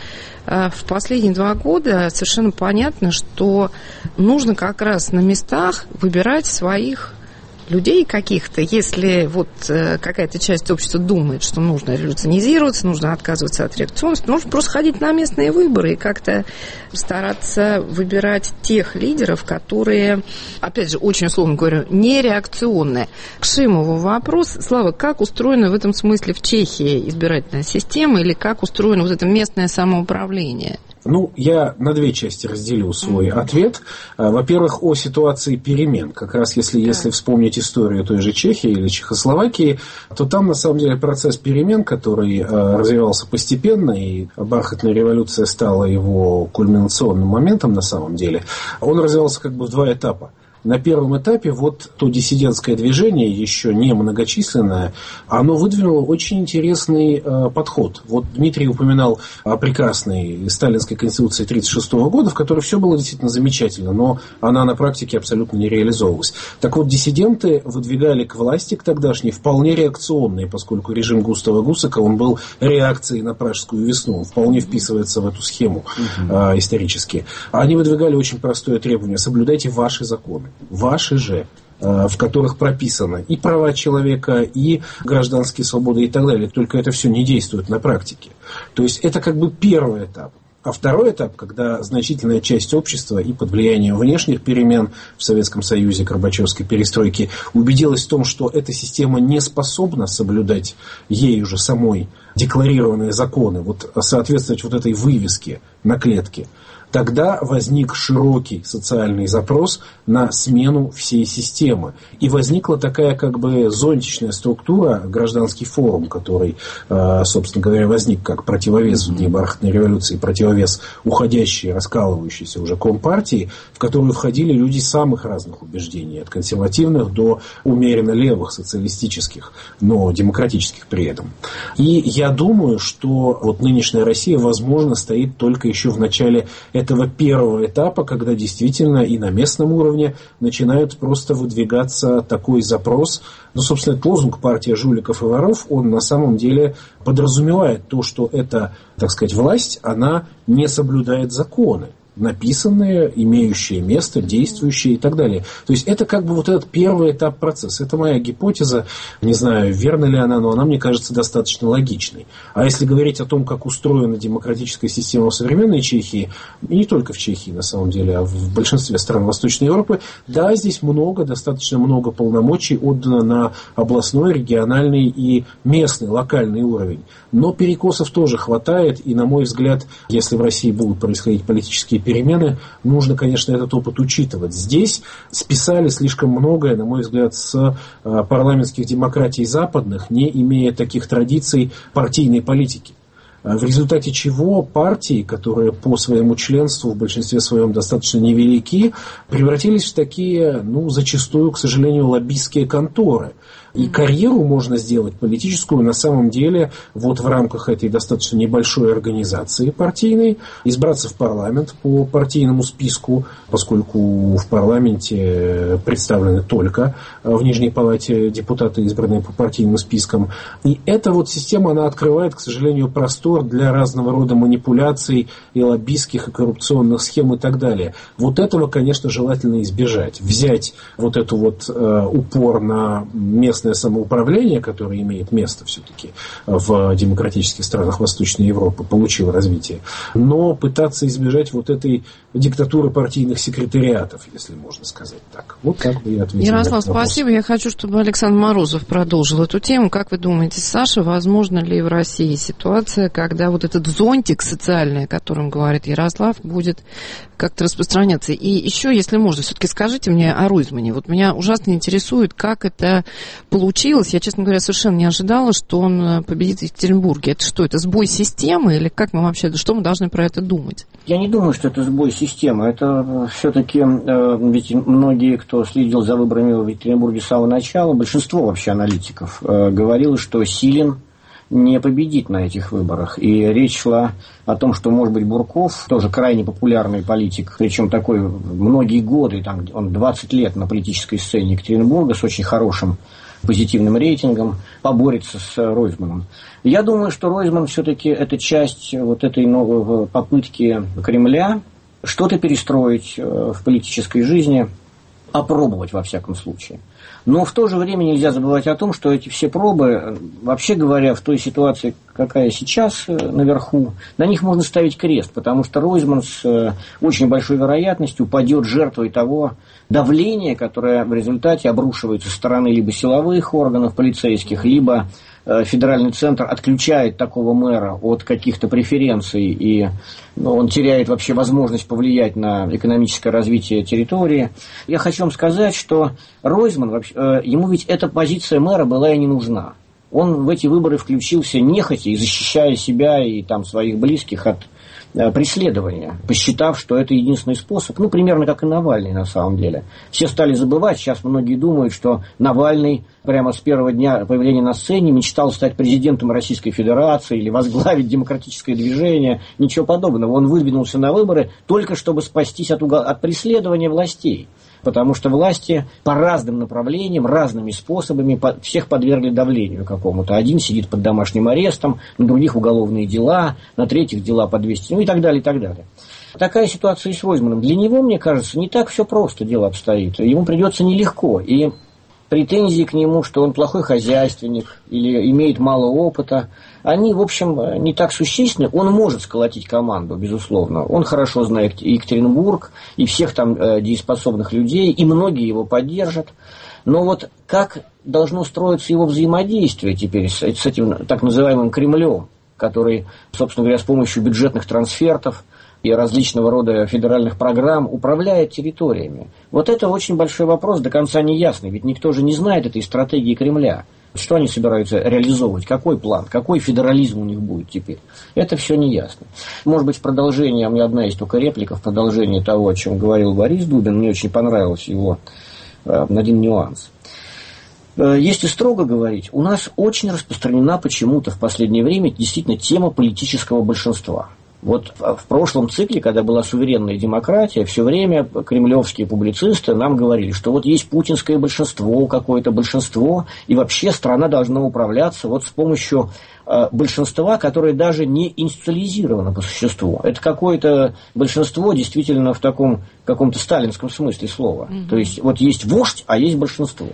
в последние 2 года совершенно понятно, что нужно как раз на местах выбирать своих людей каких-то, если вот какая-то часть общества думает, что нужно революционизироваться, нужно отказываться от реакционности, нужно просто ходить на местные выборы и как-то стараться выбирать тех лидеров, которые, опять же, очень условно говоря, не реакционные. К Шимову вопрос. Слава, как устроена в этом смысле в Чехии избирательная система или как устроено вот это местное самоуправление? Ну, я на 2 части разделю свой ответ. Во-первых, о ситуации перемен. Как раз если вспомнить историю той же Чехии или Чехословакии, то там, на самом деле, процесс перемен, который развивался постепенно, и бархатная революция стала его кульминационным моментом, на самом деле, он развивался как бы в 2 этапа. На первом этапе вот то диссидентское движение, еще не многочисленное, оно выдвинуло очень интересный подход. Вот Дмитрий упоминал о прекрасной сталинской конституции 1936 года, в которой все было действительно замечательно, но она на практике абсолютно не реализовывалась. Так вот, диссиденты выдвигали к власти, к тогдашней, вполне реакционные, поскольку режим Густава Гусака, он был реакцией на Пражскую весну, он вполне вписывается в эту схему исторически. Они выдвигали очень простое требование: соблюдайте ваши законы. Ваши же, в которых прописаны и права человека, и гражданские свободы и так далее. Только это все не действует на практике. То есть это как бы первый этап. А второй этап, когда значительная часть общества и под влиянием внешних перемен в Советском Союзе, Горбачевской перестройки, убедилась в том, что эта система не способна соблюдать ею же самой декларированные законы, вот соответствовать вот этой вывеске на клетке. Тогда возник широкий социальный запрос на смену всей системы. И возникла такая как бы зонтичная структура, гражданский форум, который, собственно говоря, возник как противовес в дни бархатной революции, противовес уходящей, раскалывающейся уже компартии, в которую входили люди самых разных убеждений, от консервативных до умеренно левых, социалистических, но демократических при этом. И я думаю, что вот нынешняя Россия, возможно, стоит только еще в начале этого первого этапа, когда действительно и на местном уровне начинают просто выдвигаться такой запрос. Ну, собственно, этот лозунг «Партия жуликов и воров», он на самом деле подразумевает то, что эта, так сказать, власть, она не соблюдает законы, написанные, имеющие место, действующие и так далее. То есть это как бы вот этот первый этап процесса. Это моя гипотеза. Не знаю, верна ли она, но она, мне кажется, достаточно логичной. А если говорить о том, как устроена демократическая система в современной Чехии, и не только в Чехии, на самом деле, а в большинстве стран Восточной Европы, да, здесь достаточно много полномочий отдано на областной, региональный и местный, локальный уровень. Но перекосов тоже хватает, и, на мой взгляд, если в России будут происходить политические перемены, нужно, конечно, этот опыт учитывать. Здесь списали слишком многое, на мой взгляд, с парламентских демократий западных, не имея таких традиций партийной политики. В результате чего партии, которые по своему членству в большинстве своем достаточно невелики, превратились в такие, зачастую, к сожалению, лоббистские конторы. И карьеру можно сделать политическую на самом деле вот в рамках этой достаточно небольшой организации партийной, избраться в парламент по партийному списку, поскольку в парламенте представлены только в Нижней Палате депутаты, избранные по партийным спискам. И эта вот система, она открывает, к сожалению, простор для разного рода манипуляций и лоббистских, и коррупционных схем и так далее. Вот этого, конечно, желательно избежать. Взять вот эту вот упор на местное самоуправление, которое имеет место все-таки в демократических странах Восточной Европы, получило развитие, но пытаться избежать вот этой диктатуры партийных секретариатов, если можно сказать так. Вот так бы я ответил. Ярослав, спасибо. Я хочу, чтобы Александр Морозов продолжил эту тему. Как вы думаете, Саша, возможно ли в России ситуация, когда вот этот зонтик социальный, о котором говорит Ярослав, будет как-то распространяться? И еще, если можно, все-таки скажите мне о Ройзмане. Вот меня ужасно интересует, как это получилось. Я, честно говоря, совершенно не ожидала, что он победит в Екатеринбурге. Это что, это сбой системы или как мы вообще, что мы должны про это думать? Я не думаю, что это сбой системы. Это все-таки, ведь многие, кто следил за выборами в Екатеринбурге с самого начала, большинство вообще аналитиков говорило, что Силин не победит на этих выборах. И речь шла о том, что, может быть, Бурков, тоже крайне популярный политик, причем такой многие годы, там, он 20 лет на политической сцене Екатеринбурга с очень хорошим позитивным рейтингом, поборется с Ройзманом. Я думаю, что Ройзман все-таки это часть вот этой новой попытки Кремля что-то перестроить в политической жизни, опробовать во всяком случае. Но в то же время нельзя забывать о том, что эти все пробы, вообще говоря, в той ситуации, какая сейчас наверху, на них можно ставить крест, потому что Ройзман с очень большой вероятностью упадет жертвой того давления, которое в результате обрушивается со стороны либо силовых органов полицейских, либо федеральный центр отключает такого мэра от каких-то преференций, и он теряет вообще возможность повлиять на экономическое развитие территории. Я хочу вам сказать, что Ройзман, ему ведь эта позиция мэра была и не нужна. Он в эти выборы включился нехотя и защищая себя и там своих близких от преследования, посчитав, что это единственный способ, примерно как и Навальный на самом деле. Все стали забывать, сейчас многие думают, что Навальный прямо с первого дня появления на сцене мечтал стать президентом Российской Федерации или возглавить демократическое движение, ничего подобного. Он выдвинулся на выборы только чтобы спастись от преследования властей. Потому что власти по разным направлениям, разными способами всех подвергли давлению какому-то. Один сидит под домашним арестом, на других уголовные дела, на третьих дела по 200, и так далее, и так далее. Такая ситуация и с Ройзманом. Для него, мне кажется, не так все просто дело обстоит. Ему придется нелегко. И претензии к нему, что он плохой хозяйственник или имеет мало опыта, они, в общем, не так существенны. Он может сколотить команду, безусловно. Он хорошо знает и Екатеринбург, и всех там дееспособных людей, и многие его поддержат. Но вот как должно строиться его взаимодействие теперь с этим так называемым Кремлем, который, собственно говоря, с помощью бюджетных трансфертов и различного рода федеральных программ управляет территориями. Вот это очень большой вопрос, до конца не ясный, ведь никто же не знает этой стратегии Кремля. Что они собираются реализовывать, какой план, какой федерализм у них будет теперь. Это все не ясно. Может быть, в продолжение, у меня одна есть только реплика, в продолжение того, о чем говорил Борис Дубин, мне очень понравился его один нюанс. Если строго говорить, у нас очень распространена почему-то в последнее время действительно тема политического большинства. Вот в прошлом цикле, когда была суверенная демократия, все время кремлевские публицисты нам говорили, что вот есть путинское большинство, какое-то большинство, и вообще страна должна управляться вот с помощью большинства, которое даже не институализировано по существу. Это какое-то большинство действительно в таком каком-то сталинском смысле слова. То есть вот есть вождь, а есть большинство.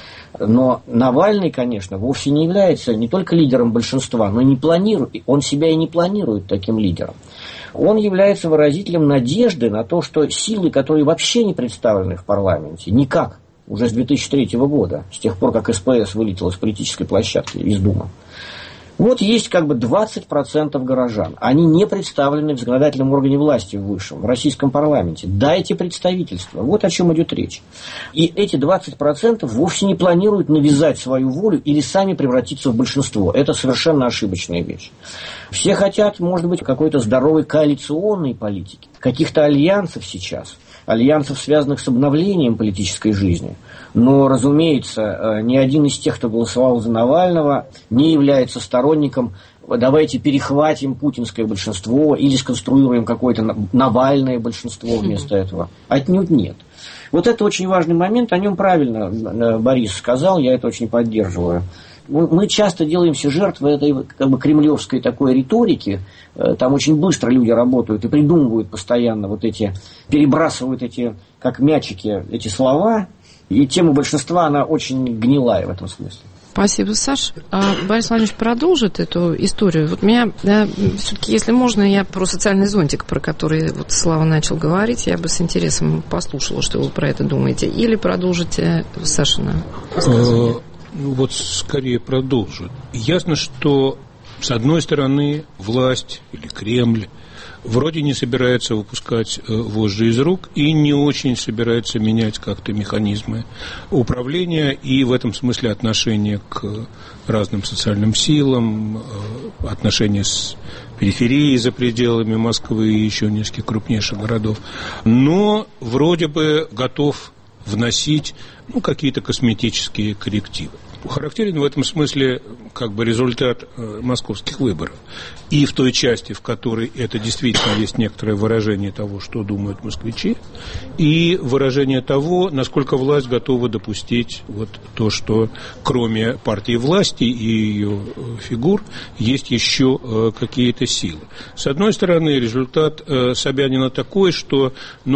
Но Навальный, конечно, вовсе не является не только лидером большинства, но и не планирует, он себя и не планирует таким лидером. Он является выразителем надежды на то, что силы, которые вообще не представлены в парламенте, никак, уже с 2003 года, с тех пор, как СПС вылетела с политической площадки из Думы, вот есть как бы 20% горожан. Они не представлены в законодательном органе власти в высшем, в российском парламенте. Дайте представительство. Вот о чем идет речь. И эти 20% вовсе не планируют навязать свою волю или сами превратиться в большинство. Это совершенно ошибочная вещь. Все хотят, может быть, какой-то здоровой коалиционной политики, каких-то альянсов сейчас. Альянсов, связанных с обновлением политической жизни. Но, разумеется, ни один из тех, кто голосовал за Навального, не является сторонником «давайте перехватим путинское большинство» или сконструируем какое-то Навальное большинство вместо этого. Отнюдь нет. Вот это очень важный момент, о нем правильно Борис сказал, я это очень поддерживаю. Мы часто делаемся жертвой этой как бы кремлевской такой риторики. Там очень быстро люди работают и придумывают постоянно вот эти, перебрасывают эти, как мячики, эти слова. И тема большинства, она очень гнилая в этом смысле. Спасибо, Саш. Борис Владимирович продолжит эту историю. Вот меня, все-таки, если можно, я про социальный зонтик, про который вот Слава начал говорить, я бы с интересом послушала, что вы про это думаете. Или продолжите, Сашина? Вот скорее продолжу. Ясно, что с одной стороны власть или Кремль вроде не собирается выпускать вожжи из рук и не очень собирается менять как-то механизмы управления и в этом смысле отношение к разным социальным силам, отношения с периферией за пределами Москвы и еще нескольких крупнейших городов, но вроде бы готов вносить какие-то косметические коррективы. Характерен в этом смысле результат московских выборов. И в той части, в которой это действительно есть некоторое выражение того, что думают москвичи, и выражение того, насколько власть готова допустить то, что кроме партии власти и ее фигур есть еще какие-то силы. С одной стороны, результат Собянина такой, что,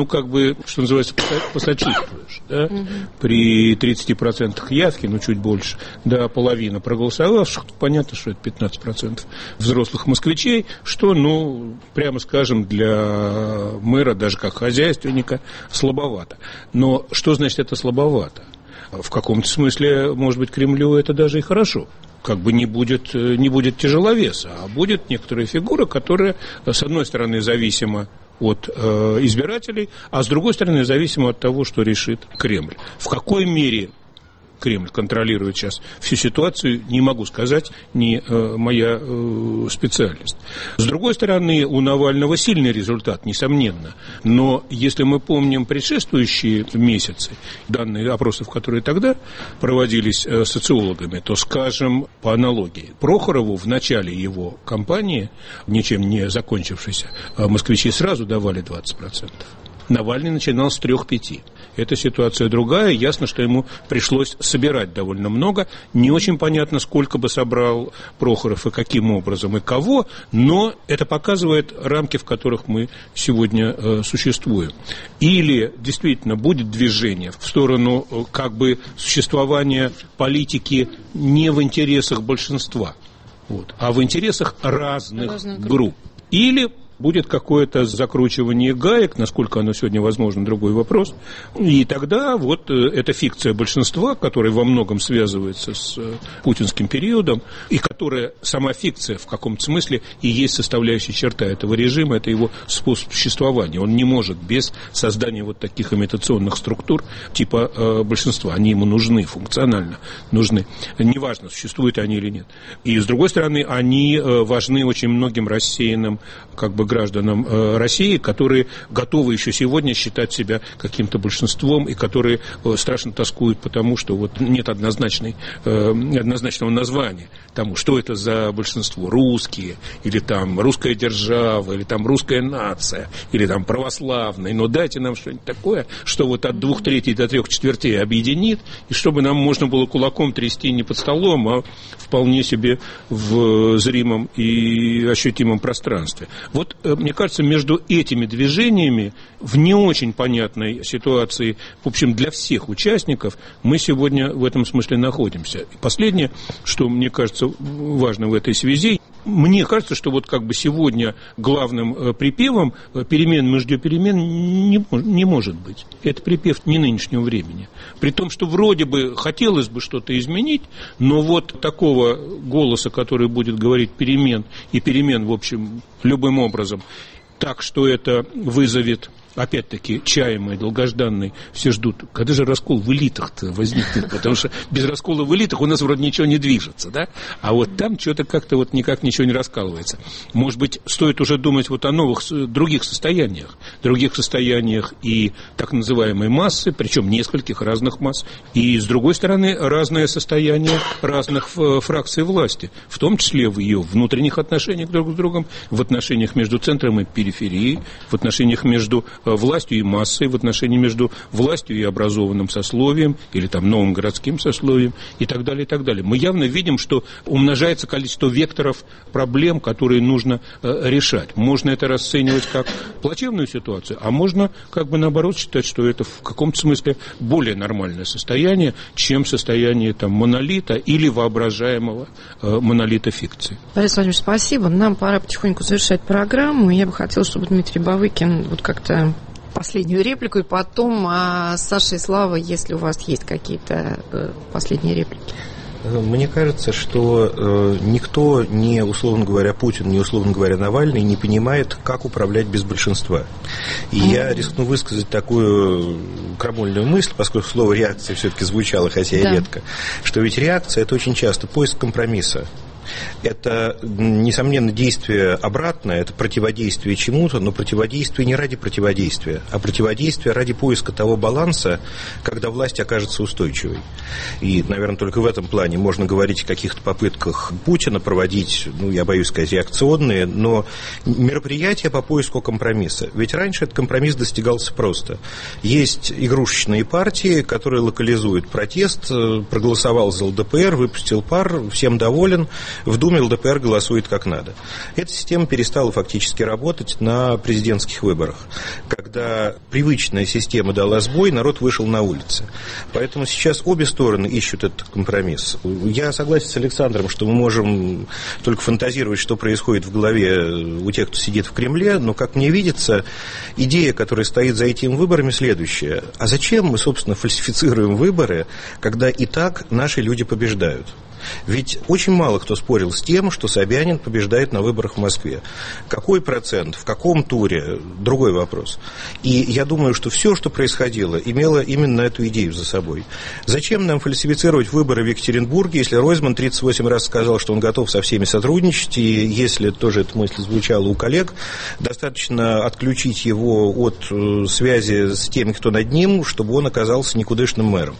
что называется, посочувствуешь. Да? При 30% явки, чуть больше, до половины проголосовавших, понятно, что это 15% взрослых москвичей, что, прямо скажем, для мэра, даже как хозяйственника, слабовато. Но что значит это слабовато? В каком-то смысле, может быть, Кремлю это даже и хорошо. Не будет тяжеловеса, а будет некоторая фигура, которая, с одной стороны, зависима от избирателей, а с другой стороны, зависима от того, что решит Кремль. В какой мере Кремль контролирует сейчас всю ситуацию, не могу сказать, не моя специальность. С другой стороны, у Навального сильный результат, несомненно. Но если мы помним предшествующие месяцы, данные опросов, которые тогда проводились социологами, то, скажем, по аналогии, Прохорову в начале его кампании, ничем не закончившейся, москвичи сразу давали 20%. Навальный начинал с 3-5%. Эта ситуация другая. Ясно, что ему пришлось собирать довольно много. Не очень понятно, сколько бы собрал Прохоров и каким образом и кого, но это показывает рамки, в которых мы сегодня существуем. Или действительно будет движение в сторону существования политики не в интересах большинства, а в интересах разных групп. Или будет какое-то закручивание гаек, насколько оно сегодня возможно, другой вопрос. И тогда эта фикция большинства, которая во многом связывается с путинским периодом, и которая сама фикция в каком-то смысле и есть составляющая черта этого режима, это его способ существования. Он не может без создания таких имитационных структур типа большинства. Они ему нужны, функционально нужны. Неважно, существуют они или нет. И, с другой стороны, они важны очень многим рассеянным гражданам России, которые готовы еще сегодня считать себя каким-то большинством и которые страшно тоскуют, потому что нет однозначного названия тому, что это за большинство. Русские, или русская держава, или русская нация, или православные. Но дайте нам что-нибудь такое, что от 2/3 до 3/4 объединит, и чтобы нам можно было кулаком трясти не под столом, а вполне себе в зримом и ощутимом пространстве. Мне кажется, между этими движениями в не очень понятной ситуации, в общем, для всех участников, мы сегодня в этом смысле находимся. И последнее, что мне кажется важно в этой связи, мне кажется, что сегодня главным припевом перемен между перемен не может быть. Это припев не нынешнего времени. При том, что вроде бы хотелось бы что-то изменить, но такого голоса, который будет говорить перемен, и перемен, в общем, любым образом, так что это вызовет, опять-таки, чаемый, долгожданный, все ждут, когда же раскол в элитах-то возникнет, потому что без раскола в элитах у нас вроде ничего не движется, да? А там что-то как-то никак ничего не раскалывается. Может быть, стоит уже думать о новых, других состояниях и так называемой массы, причем нескольких разных масс, и, с другой стороны, разное состояние разных фракций власти, в том числе в ее внутренних отношениях друг с другом, в отношениях между центром и периферией, в отношениях между властью и массой, в отношении между властью и образованным сословием, или новым городским сословием, и так далее, и так далее. Мы явно видим, что умножается количество векторов проблем, которые нужно решать. Можно это расценивать как плачевную ситуацию, а можно, наоборот, считать, что это в каком-то смысле более нормальное состояние, чем состояние монолита или воображаемого монолита фикции. Борис Владимирович, спасибо. Нам пора потихоньку завершать программу. Я бы хотела, чтобы Дмитрий Бавыкин как-то последнюю реплику, и потом Саша и Слава, если у вас есть какие-то последние реплики. Мне кажется, что никто, не условно говоря Путин, не условно говоря Навальный, не понимает, как управлять без большинства. И я рискну высказать такую крамольную мысль, поскольку слово «реакция» все-таки звучало, хотя и редко, что ведь реакция – это очень часто поиск компромисса. Это, несомненно, действие обратное, это противодействие чему-то, но противодействие не ради противодействия, а противодействие ради поиска того баланса, когда власть окажется устойчивой. И, наверное, только в этом плане можно говорить о каких-то попытках Путина проводить, я боюсь сказать, реакционные, но мероприятия по поиску компромисса. Ведь раньше этот компромисс достигался просто. Есть игрушечные партии, которые локализуют протест, проголосовал за ЛДПР, выпустил пар, всем доволен. В Думе ЛДПР голосует как надо. Эта система перестала фактически работать на президентских выборах. Когда привычная система дала сбой, народ вышел на улицы. Поэтому сейчас обе стороны ищут этот компромисс. Я согласен с Александром, что мы можем только фантазировать, что происходит в голове у тех, кто сидит в Кремле, но, как мне видится, идея, которая стоит за этими выборами, следующая. А зачем мы, собственно, фальсифицируем выборы, когда и так наши люди побеждают? Ведь очень мало кто спорил с тем, что Собянин побеждает на выборах в Москве. Какой процент, в каком туре – другой вопрос. И я думаю, что все, что происходило, имело именно эту идею за собой. Зачем нам фальсифицировать выборы в Екатеринбурге, если Ройзман 38 раз сказал, что он готов со всеми сотрудничать, и если тоже эта мысль звучала у коллег, достаточно отключить его от связи с теми, кто над ним, чтобы он оказался никудышным мэром.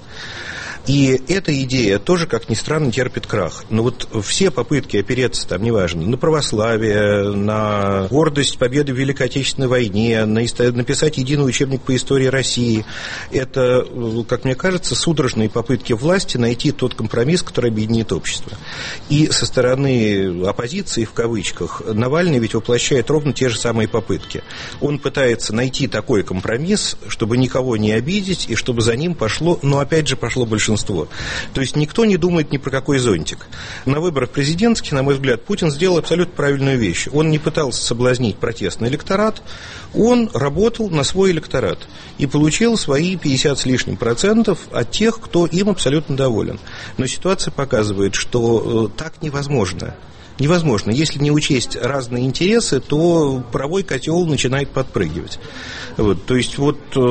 И эта идея тоже, как ни странно, терпит крах. Но вот все попытки опереться, там, неважно, на православие, на гордость победы в Великой Отечественной войне, написать единый учебник по истории России, это, как мне кажется, судорожные попытки власти найти тот компромисс, который объединит общество. И со стороны оппозиции, в кавычках, Навальный ведь воплощает ровно те же самые попытки. Он пытается найти такой компромисс, чтобы никого не обидеть, и чтобы за ним пошло, но опять же пошло большинство. То есть никто не думает ни про какой зонтик. На выборах президентских, на мой взгляд, Путин сделал абсолютно правильную вещь. Он не пытался соблазнить протестный электорат, он работал на свой электорат и получил свои 50 с лишним процентов от тех, кто им абсолютно доволен. Но ситуация показывает, что так невозможно. Невозможно. Если не учесть разные интересы, то паровой котел начинает подпрыгивать. Вот. То есть,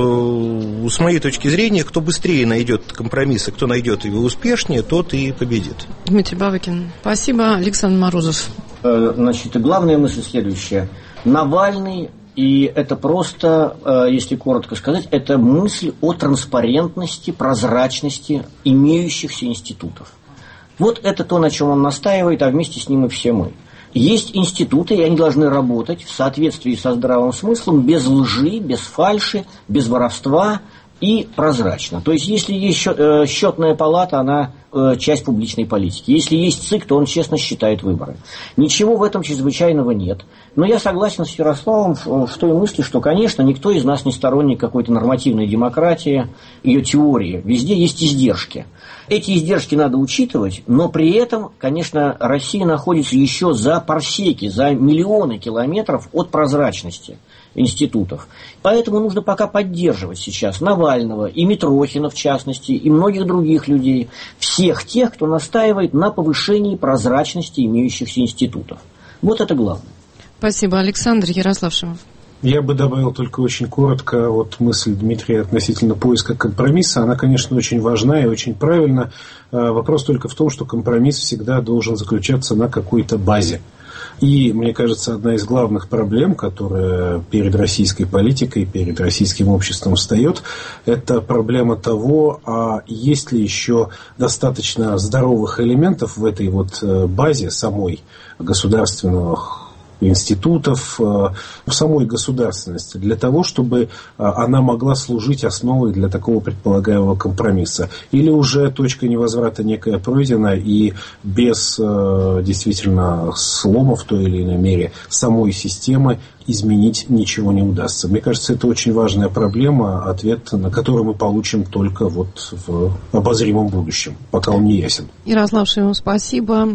с моей точки зрения, кто быстрее найдет компромисс, кто найдет его успешнее, тот и победит. Дмитрий Бавыкин. Спасибо. Александр Морозов. Значит, главная мысль следующая. Навальный, и это просто, если коротко сказать, это мысль о транспарентности, прозрачности имеющихся институтов. Вот это то, на чем он настаивает, а вместе с ним и все мы. Есть институты, и они должны работать в соответствии со здравым смыслом, без лжи, без фальши, без воровства и прозрачно. То есть, если есть счетная палата, она часть публичной политики. Если есть ЦИК, то он честно считает выборы. Ничего в этом чрезвычайного нет. Но я согласен с Ярославом в той мысли, что, конечно, никто из нас не сторонник какой-то нормативной демократии, ее теории. Везде есть издержки. Эти издержки надо учитывать, но при этом, конечно, Россия находится еще за парсеки, за миллионы километров от прозрачности институтов. Поэтому нужно пока поддерживать сейчас Навального и Митрохина, в частности, и многих других людей, всех тех, кто настаивает на повышении прозрачности имеющихся институтов. Вот это главное. Спасибо, Александр. Ярослав Шимов. Я бы добавил только очень коротко мысль Дмитрия относительно поиска компромисса. Она, конечно, очень важна и очень правильна. Вопрос только в том, что компромисс всегда должен заключаться на какой-то базе. И, мне кажется, одна из главных проблем, которая перед российской политикой, перед российским обществом встает, это проблема того, а есть ли еще достаточно здоровых элементов в этой базе самой государственных институтов, в самой государственности, для того, чтобы она могла служить основой для такого предполагаемого компромисса. Или уже точка невозврата некая пройдена, и без действительно слома в той или иной мере самой системы изменить ничего не удастся. Мне кажется, это очень важная проблема, ответ на который мы получим только в обозримом будущем, пока он не ясен. Ярослав Шимов, спасибо.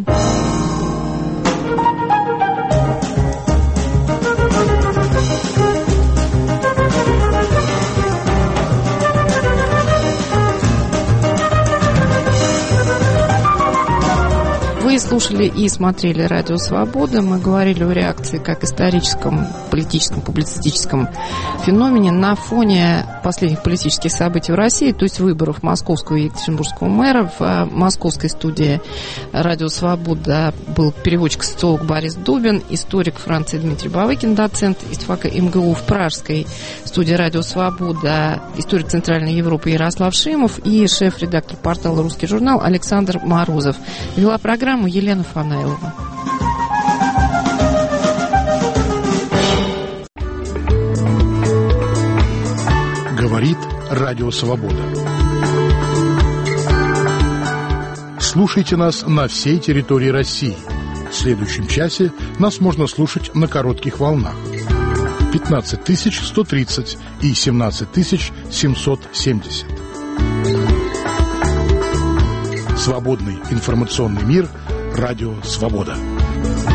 слушали и смотрели «Радио Свобода». Мы говорили о реакции как историческом, политическом, публицистическом феномене на фоне последних политических событий в России, то есть выборов московского и екатеринбургского мэра. В московской студии «Радио Свобода» был переводчик-социолог Борис Дубин, историк Франции Дмитрий Бавыкин, доцент истфака МГУ. В пражской студии «Радио Свобода» историк Центральной Европы Ярослав Шимов и шеф-редактор портала «Русский журнал» Александр Морозов. Вела программу Елена Фанаилова. Говорит Радио Свобода. Слушайте нас на всей территории России. В следующем часе нас можно слушать на коротких волнах. 15 130 и 17 770. Свободный информационный мир. Радио Свобода.